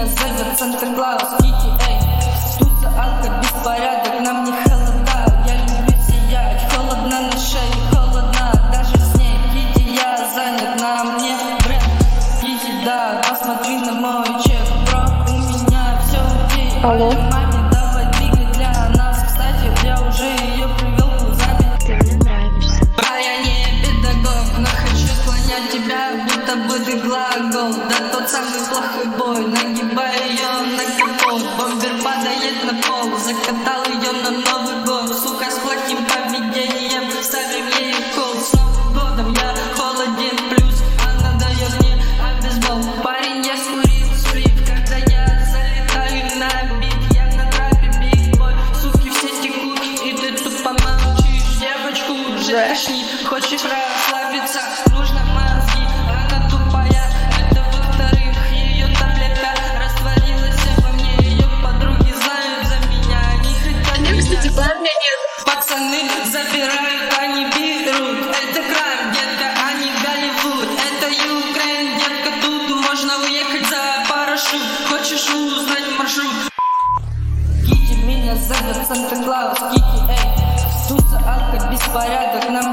зовет Санта-Клаус. Кити, эй, туса, алка, беспорядок, нам не холода. Я люблю сиять, холодно на шее, холодно даже с ней. Кити, я занят, на мне бренд. Кити, да, посмотри на мой чек, бро, у меня все окей. Алло. Маме, давай двигай для нас. Кстати, я уже ее привел в запись. Ты мне нравишься. А я не педагог, но хочу склонять тебя, будто бы ты глагол. Да тот самый плохой бой, нагибаю ее на капот. Бомбер падает на пол, закатал ее на Новый год. Сука с плохим поведением, ставим ей кол. С Новым годом я холоден, плюс она дает мне обезбол. Парень, я скурил сплит, когда я залетаю на бит. Я на трапе биг-бой, суки все текут, и ты тупо молчишь. Девочку уже тошнит, хочешь расслабиться, нужно мозги. Она тупая, это во-вторых, ее таблетка растворилась во мне. Ее подруги знают за меня, они хотят меня. План нет. Пацаны забирают, они берут. Это край, детка, а не Голливуд. Это Юкрейн, детка, тут можно уехать за парашют. Хочешь узнать маршрут? Кити, меня зовет Санта-Клаус. Кити, эй, туса, алка, беспорядок, нам